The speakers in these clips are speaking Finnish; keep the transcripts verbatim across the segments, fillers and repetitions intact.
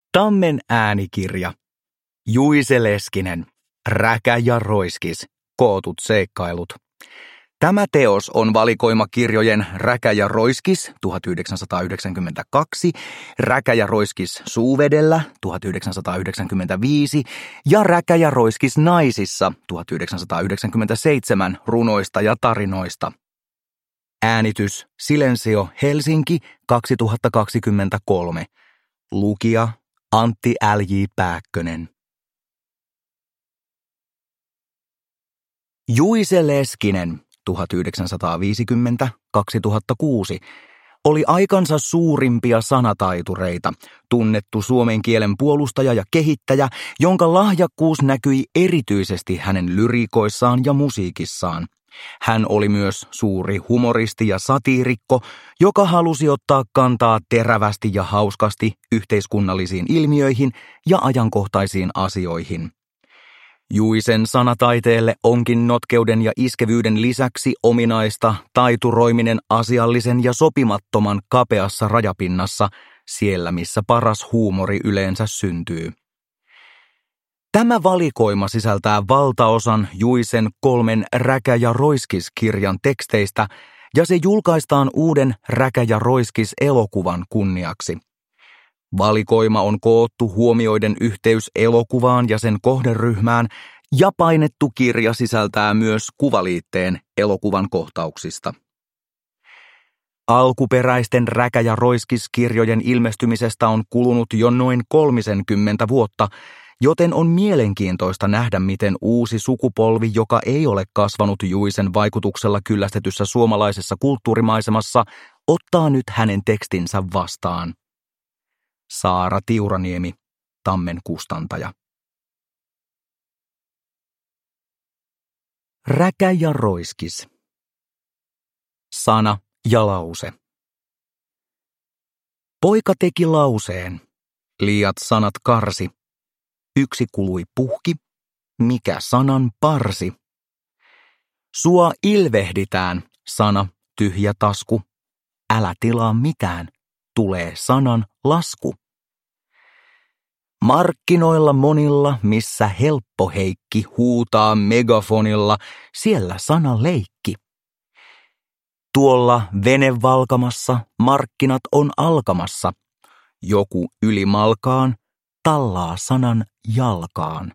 Tammen äänikirja. Juise Leskinen. Räkä ja roiskis. Kootut seikkailut. Tämä teos on valikoimakirjojen Räkä ja roiskis tuhatyhdeksänsataayhdeksänkymmentäkaksi, Räkä ja roiskis Suuvedellä tuhatyhdeksänsataayhdeksänkymmentäviisi ja Räkä ja roiskis naisissa tuhatyhdeksänsataayhdeksänkymmentäseitsemän runoista ja tarinoista. Äänitys Silensio Helsinki kaksituhattakaksikymmentäkolme. Lukija Antti L J Pääkkönen. Juise Leskinen tuhatyhdeksänsataaviisikymmentä - kaksituhattakuusi oli aikansa suurimpia sanataitureita, tunnettu suomen kielen puolustaja ja kehittäjä, jonka lahjakkuus näkyi erityisesti hänen lyriikoissaan ja musiikissaan. Hän oli myös suuri humoristi ja satiirikko, joka halusi ottaa kantaa terävästi ja hauskasti yhteiskunnallisiin ilmiöihin ja ajankohtaisiin asioihin. Juisen sanataiteelle onkin notkeuden ja iskevyyden lisäksi ominaista taituroiminen asiallisen ja sopimattoman kapeassa rajapinnassa, siellä missä paras huumori yleensä syntyy. Tämä valikoima sisältää valtaosan Juisen kolmen Räkä ja roiskis-kirjan teksteistä ja se julkaistaan uuden Räkä ja roiskis -elokuvan kunniaksi. Valikoima on koottu huomioiden yhteys elokuvaan ja sen kohderyhmään, ja painettu kirja sisältää myös kuvaliitteen elokuvan kohtauksista. Alkuperäisten Räkä- ja roiskiskirjojen ilmestymisestä on kulunut jo noin kolmisenkymmentä vuotta, joten on mielenkiintoista nähdä, miten uusi sukupolvi, joka ei ole kasvanut Juisen vaikutuksella kyllästetyssä suomalaisessa kulttuurimaisemassa, ottaa nyt hänen tekstinsä vastaan. Saara Tiuraniemi, Tammen kustantaja. Räkä ja roiskis. Sana ja lause. Poika teki lauseen. Liiat sanat karsi. Yksi kului puhki. Mikä sanan parsi? Sua ilvehditään, sana tyhjä tasku. Älä tilaa mitään. Tulee sanan lasku. Markkinoilla monilla, missä helppo Heikki huutaa megafonilla, siellä sana leikki. Tuolla venevalkamassa markkinat on alkamassa. Joku ylimalkaan tallaa sanan jalkaan.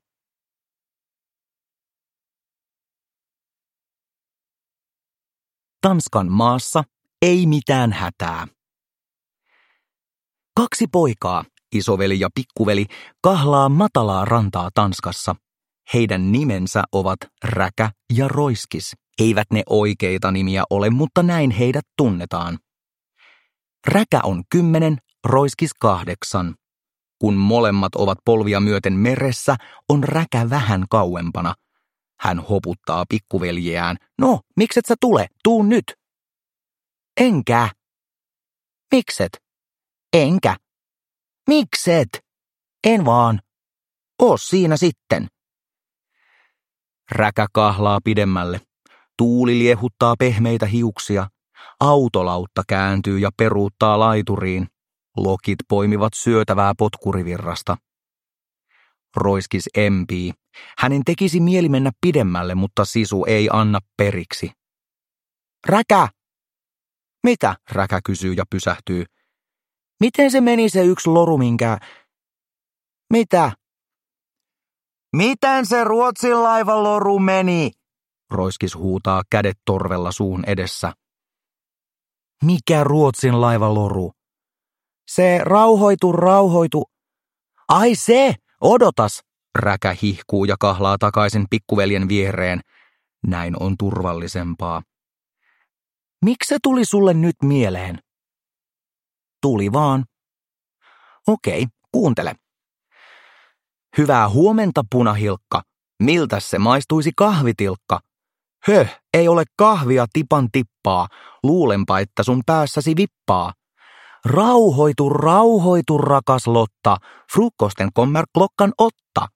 Tanskan maassa ei mitään hätää. Kaksi poikaa, isoveli ja pikkuveli, kahlaa matalaa rantaa Tanskassa. Heidän nimensä ovat Räkä ja roiskis. Eivät ne oikeita nimiä ole, mutta näin heidät tunnetaan. Räkä on kymmenen, roiskis kahdeksan. Kun molemmat ovat polvia myöten meressä, on Räkä vähän kauempana. Hän hoputtaa pikkuveljeään. No, mikset sä tule? Tuu nyt. Enkä. Mikset? Enkä. Mikset? En vaan. Oo siinä sitten. Räkä kahlaa pidemmälle. Tuuli liehuttaa pehmeitä hiuksia. Autolautta kääntyy ja peruuttaa laituriin. Lokit poimivat syötävää potkurivirrasta. Roiskis empii. Hänen tekisi mieli mennä pidemmälle, mutta sisu ei anna periksi. Räkä! Mitä? Räkä kysyy ja pysähtyy. Miten se meni se yksi loru, minkä... Mitä? Miten se Ruotsin laivan loru meni? Roiskis huutaa kädet torvella suun edessä. Mikä Ruotsin laivan loru? Se rauhoitu, rauhoitu. Ai se, odotas! Räkä hihkuu ja kahlaa takaisin pikkuveljen viereen. Näin on turvallisempaa. Miksi se tuli sulle nyt mieleen? Tuli vaan. Okei, kuuntele. Hyvää huomenta, punahilkka. Miltä se maistuisi kahvitilkka? Höh, ei ole kahvia tipan tippaa. Luulenpa, että sun päässäsi vippaa. Rauhoitu, rauhoitu, rakas Lotta. Frukosten kommer klockan åtta.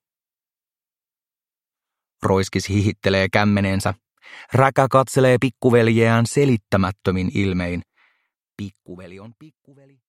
Roiskis hihittelee kämmeneensä. Räkä katselee pikkuveljeään selittämättömin ilmein. Pikkuveli on pikkuveli.